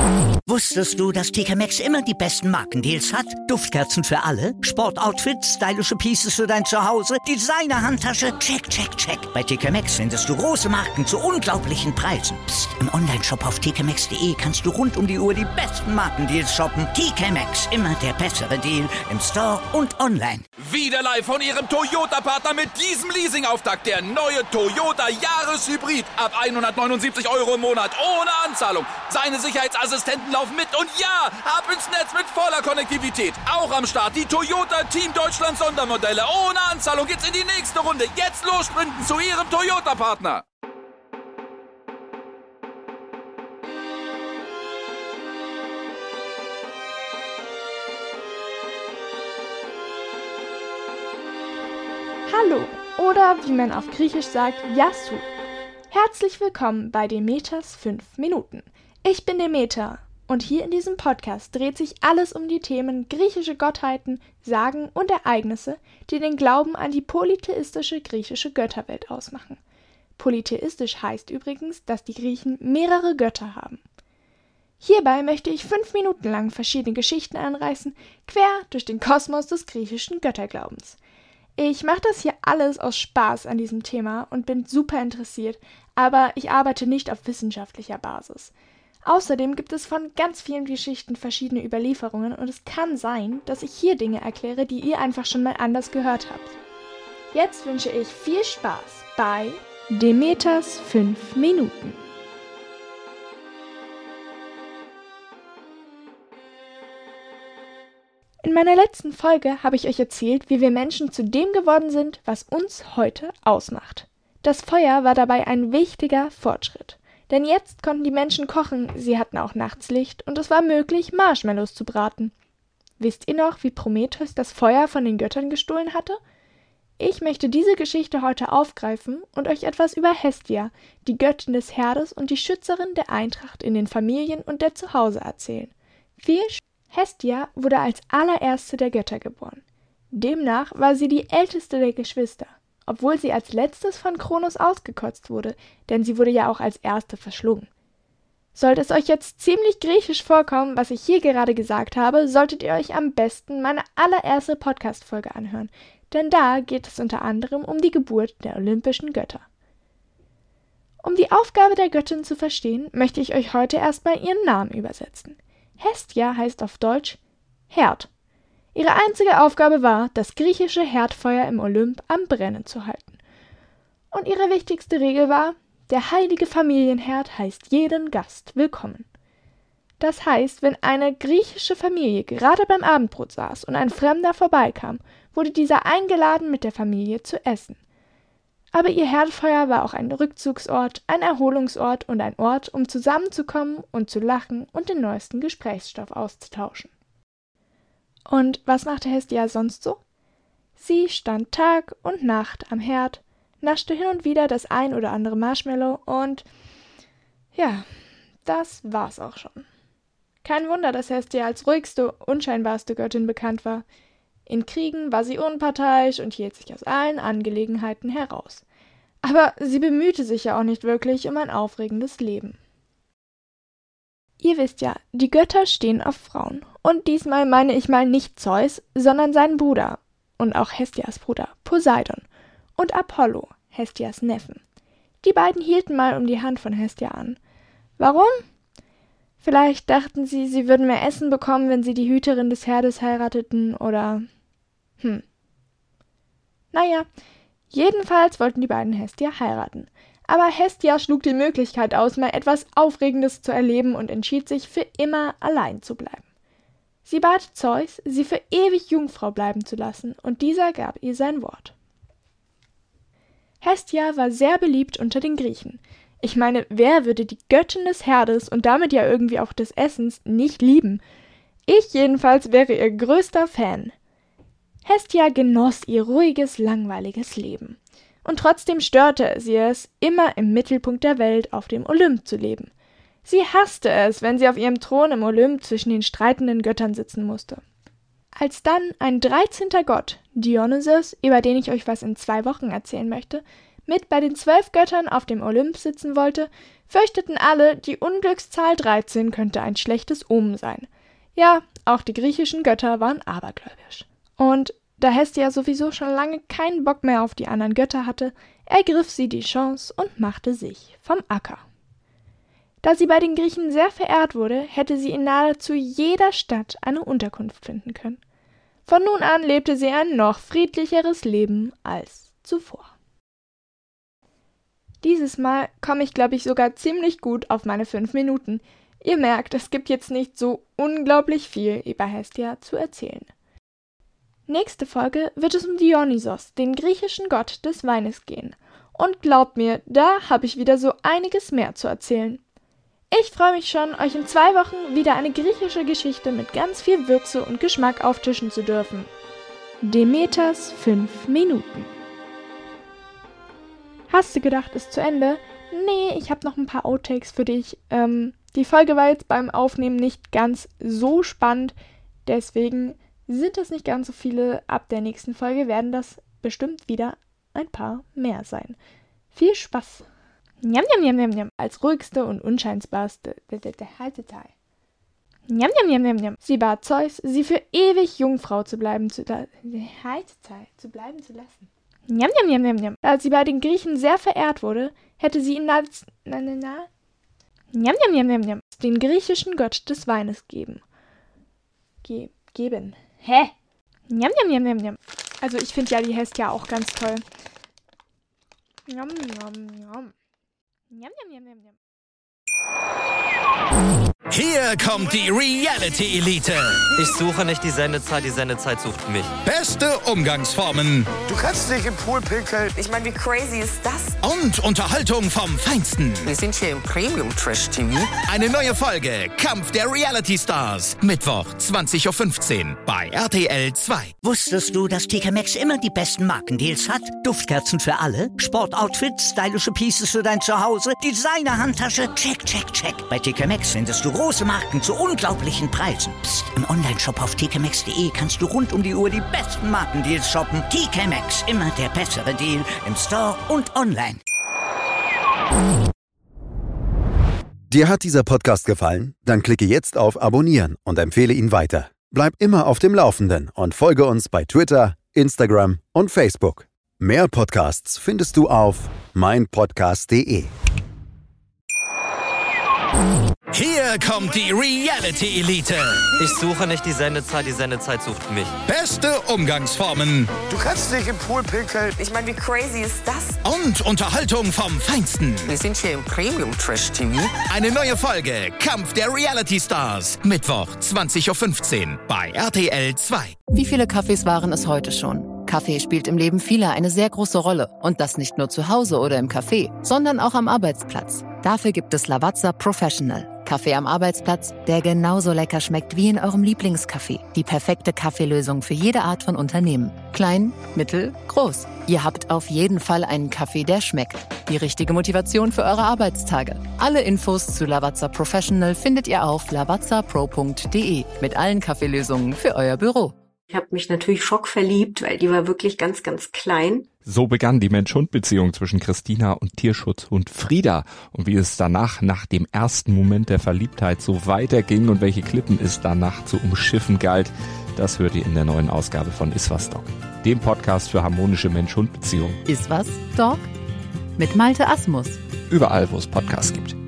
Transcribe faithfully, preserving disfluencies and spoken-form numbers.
Wusstest du, dass T K Maxx immer die besten Markendeals hat? Duftkerzen für alle, Sportoutfits, stylische Pieces für dein Zuhause, Designer-Handtasche, check, check, check. Bei T K Maxx findest du große Marken zu unglaublichen Preisen. Psst. Im Onlineshop auf t k maxx punkt d e kannst du rund um die Uhr die besten Markendeals shoppen. T K Maxx, immer der bessere Deal im Store und online. Wieder live von Ihrem Toyota-Partner mit diesem Leasing-Auftakt. Der neue Toyota Jahreshybrid. Ab hundertneunundsiebzig Euro im Monat. Ohne Anzahlung. Seine Sicherheitsassistenten laufen mit. Und ja, ab ins Netz mit voller Konnektivität. Auch am Start die Toyota Team Deutschland Sondermodelle. Ohne Anzahlung geht's in die nächste Runde. Jetzt los sprinten zu Ihrem Toyota-Partner. Hallo, oder wie man auf Griechisch sagt, Yassou. Herzlich willkommen bei Demeters fünf Minuten. Ich bin Demeter und hier in diesem Podcast dreht sich alles um die Themen griechische Gottheiten, Sagen und Ereignisse, die den Glauben an die polytheistische griechische Götterwelt ausmachen. Polytheistisch heißt übrigens, dass die Griechen mehrere Götter haben. Hierbei möchte ich fünf Minuten lang verschiedene Geschichten anreißen, quer durch den Kosmos des griechischen Götterglaubens. Ich mache das hier alles aus Spaß an diesem Thema und bin super interessiert, aber ich arbeite nicht auf wissenschaftlicher Basis. Außerdem gibt es von ganz vielen Geschichten verschiedene Überlieferungen und es kann sein, dass ich hier Dinge erkläre, die ihr einfach schon mal anders gehört habt. Jetzt wünsche ich viel Spaß bei Demeters fünf Minuten. In meiner letzten Folge habe ich euch erzählt, wie wir Menschen zu dem geworden sind, was uns heute ausmacht. Das Feuer war dabei ein wichtiger Fortschritt. Denn jetzt konnten die Menschen kochen, sie hatten auch nachts Licht und es war möglich, Marshmallows zu braten. Wisst ihr noch, wie Prometheus das Feuer von den Göttern gestohlen hatte? Ich möchte diese Geschichte heute aufgreifen und euch etwas über Hestia, die Göttin des Herdes und die Schützerin der Eintracht in den Familien und der Zuhause erzählen. Viel Spaß! Hestia wurde als allererste der Götter geboren. Demnach war sie die älteste der Geschwister, obwohl sie als letztes von Kronos ausgekotzt wurde, denn sie wurde ja auch als erste verschlungen. Sollte es euch jetzt ziemlich griechisch vorkommen, was ich hier gerade gesagt habe, solltet ihr euch am besten meine allererste Podcast-Folge anhören, denn da geht es unter anderem um die Geburt der olympischen Götter. Um die Aufgabe der Göttin zu verstehen, möchte ich euch heute erstmal ihren Namen übersetzen. Hestia heißt auf Deutsch Herd. Ihre einzige Aufgabe war, das griechische Herdfeuer im Olymp am Brennen zu halten. Und ihre wichtigste Regel war, der heilige Familienherd heißt jeden Gast willkommen. Das heißt, wenn eine griechische Familie gerade beim Abendbrot saß und ein Fremder vorbeikam, wurde dieser eingeladen, mit der Familie zu essen. Aber ihr Herdfeuer war auch ein Rückzugsort, ein Erholungsort und ein Ort, um zusammenzukommen und zu lachen und den neuesten Gesprächsstoff auszutauschen. Und was machte Hestia sonst so? Sie stand Tag und Nacht am Herd, naschte hin und wieder das ein oder andere Marshmallow und ja, das war's auch schon. Kein Wunder, dass Hestia als ruhigste, unscheinbarste Göttin bekannt war. In Kriegen war sie unparteiisch und hielt sich aus allen Angelegenheiten heraus. Aber sie bemühte sich ja auch nicht wirklich um ein aufregendes Leben. Ihr wisst ja, die Götter stehen auf Frauen. Und diesmal meine ich mal nicht Zeus, sondern seinen Bruder und auch Hestias Bruder Poseidon und Apollo, Hestias Neffen. Die beiden hielten mal um die Hand von Hestia an. Warum? Vielleicht dachten sie, sie würden mehr Essen bekommen, wenn sie die Hüterin des Herdes heirateten, oder... Hm. Naja, jedenfalls wollten die beiden Hestia heiraten. Aber Hestia schlug die Möglichkeit aus, mal etwas Aufregendes zu erleben und entschied sich, für immer allein zu bleiben. Sie bat Zeus, sie für ewig Jungfrau bleiben zu lassen, und dieser gab ihr sein Wort. Hestia war sehr beliebt unter den Griechen. Ich meine, wer würde die Göttin des Herdes und damit ja irgendwie auch des Essens nicht lieben? Ich jedenfalls wäre ihr größter Fan. Hestia genoss ihr ruhiges, langweiliges Leben. Und trotzdem störte sie es, immer im Mittelpunkt der Welt auf dem Olymp zu leben. Sie hasste es, wenn sie auf ihrem Thron im Olymp zwischen den streitenden Göttern sitzen musste. Als dann ein dreizehnter Gott, Dionysos, über den ich euch was in zwei Wochen erzählen möchte, mit bei den zwölf Göttern auf dem Olymp sitzen wollte, fürchteten alle, die Unglückszahl dreizehn könnte ein schlechtes Omen sein. Ja, auch die griechischen Götter waren abergläubisch. Und da Hestia sowieso schon lange keinen Bock mehr auf die anderen Götter hatte, ergriff sie die Chance und machte sich vom Acker. Da sie bei den Griechen sehr verehrt wurde, hätte sie in nahezu jeder Stadt eine Unterkunft finden können. Von nun an lebte sie ein noch friedlicheres Leben als zuvor. Dieses Mal komme ich, glaube ich, sogar ziemlich gut auf meine fünf Minuten. Ihr merkt, es gibt jetzt nicht so unglaublich viel über Hestia zu erzählen. Nächste Folge wird es um Dionysos, den griechischen Gott des Weines, gehen. Und glaubt mir, da habe ich wieder so einiges mehr zu erzählen. Ich freue mich schon, euch in zwei Wochen wieder eine griechische Geschichte mit ganz viel Würze und Geschmack auftischen zu dürfen. Demeters fünf Minuten. Hast du gedacht, ist zu Ende? Nee, ich habe noch ein paar Outtakes für dich. Ähm, die Folge war jetzt beim Aufnehmen nicht ganz so spannend, deswegen sind es nicht ganz so viele. Ab der nächsten Folge werden das bestimmt wieder ein paar mehr sein. Viel Spaß! Njam, njam, njam, njam, njam. Als ruhigste und unscheinbarste der Halteteil. Njam, njam, njam, njam, njam. Sie bat Zeus, sie für ewig Jungfrau zu bleiben zu, da, Halteteil, zu bleiben zu lassen. Njam, njam, njam, njam, njam. Da sie bei den Griechen sehr verehrt wurde, hätte sie ihn als na, na, na, njam, njam, njam, njam, njam, den griechischen Gott des Weines geben. Ge geben. Hä? Njam, njam, njam, njam, njam. Also ich finde ja die Hestia auch ganz toll. Njam, njam, njam. Njam, njam, njam, njam, njam. Hier kommt die Reality-Elite. Ich suche nicht die Sendezeit, die Sendezeit sucht mich. Beste Umgangsformen. Du kannst dich im Pool pinkeln. Ich meine, wie crazy ist das? Und Unterhaltung vom Feinsten. Wir sind hier im Premium-Trash-T V. Eine neue Folge Kampf der Reality-Stars. Mittwoch, zwanzig Uhr fünfzehn bei R T L zwei. Wusstest du, dass T K Maxx immer die besten Markendeals hat? Duftkerzen für alle, Sportoutfits, stylische Pieces für dein Zuhause, Designer-Handtasche, check, check, check. Bei T K Maxx findest du große Marken zu unglaublichen Preisen. Psst. Im Onlineshop auf t k maxx punkt d e kannst du rund um die Uhr die besten Markendeals shoppen. T K Maxx, immer der bessere Deal im Store und online. Dir hat dieser Podcast gefallen? Dann klicke jetzt auf Abonnieren und empfehle ihn weiter. Bleib immer auf dem Laufenden und folge uns bei Twitter, Instagram und Facebook. Mehr Podcasts findest du auf mein podcast punkt d e. Hier kommt die Reality-Elite. Ich suche nicht die Sendezeit, die Sendezeit sucht mich. Beste Umgangsformen. Du kannst dich im Pool pinkeln. Ich meine, wie crazy ist das? Und Unterhaltung vom Feinsten. Wir sind hier im Premium-Trash-T V. Eine neue Folge Kampf der Reality-Stars. Mittwoch, zwanzig Uhr fünfzehn bei R T L zwei. Wie viele Kaffees waren es heute schon? Kaffee spielt im Leben vieler eine sehr große Rolle. Und das nicht nur zu Hause oder im Café, sondern auch am Arbeitsplatz. Dafür gibt es Lavazza Professional. Kaffee am Arbeitsplatz, der genauso lecker schmeckt wie in eurem Lieblingscafé. Die perfekte Kaffeelösung für jede Art von Unternehmen. Klein, mittel, groß. Ihr habt auf jeden Fall einen Kaffee, der schmeckt. Die richtige Motivation für eure Arbeitstage. Alle Infos zu Lavazza Professional findet ihr auf lavazza pro punkt d e mit allen Kaffeelösungen für euer Büro. Ich habe mich natürlich schockverliebt, weil die war wirklich ganz, ganz klein. So begann die Mensch-Hund-Beziehung zwischen Christina und Tierschutzhund Frieda. Und wie es danach, nach dem ersten Moment der Verliebtheit, so weiterging und welche Klippen es danach zu umschiffen galt, das hört ihr in der neuen Ausgabe von Iswas Dog, dem Podcast für harmonische Mensch-Hund-Beziehungen. Iswas Dog? Mit Malte Asmus. Überall, wo es Podcasts gibt.